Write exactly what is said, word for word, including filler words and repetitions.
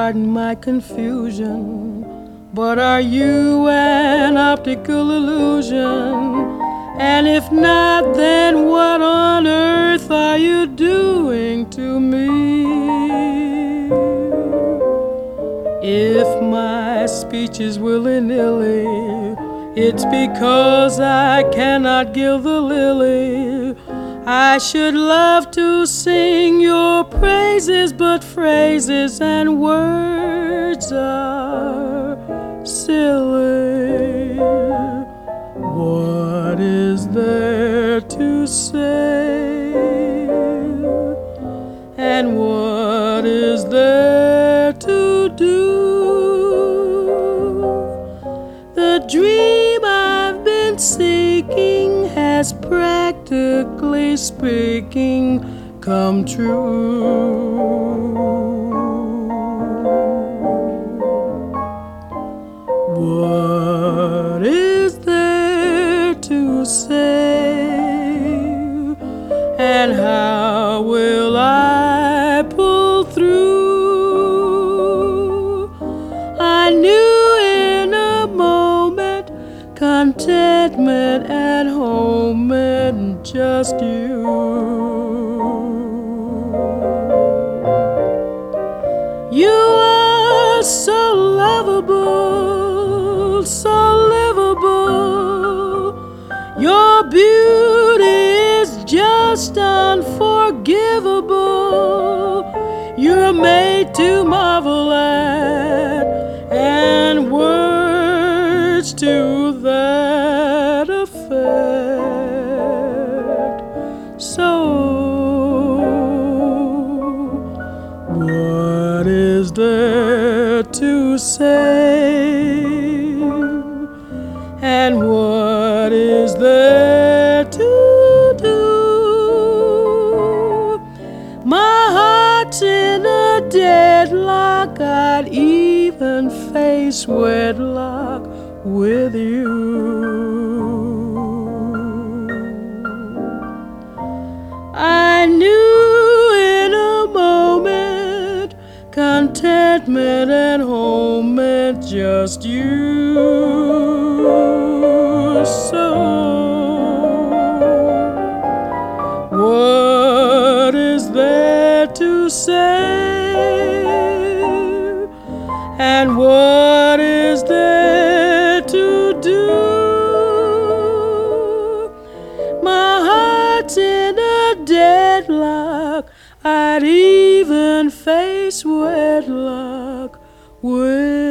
pardon my confusion, but are you an optical illusion? And if not, then what on earth are you doing to me? If my speech is willy-nilly, it's because I cannot gild the lily. I should love to sing your praises, but phrases and words are silly. What is there to say? And what is there to do? The dream I've been seeking has, practically speaking, come true. What is there to say? And how will I pull through? I knew in a moment contentment at home and just you. You are so lovable, so livable. Your beauty is just unforgivable. You're made to marvel at, and words to that effect. So, what is there to say? And what is there to do? My heart's in a deadlock. I'd even face wedlock with you. I knew in a moment contentment at home meant just you. So, what is there to say? And what is there to do? My heart's in a deadlock. I'd even face wedlock with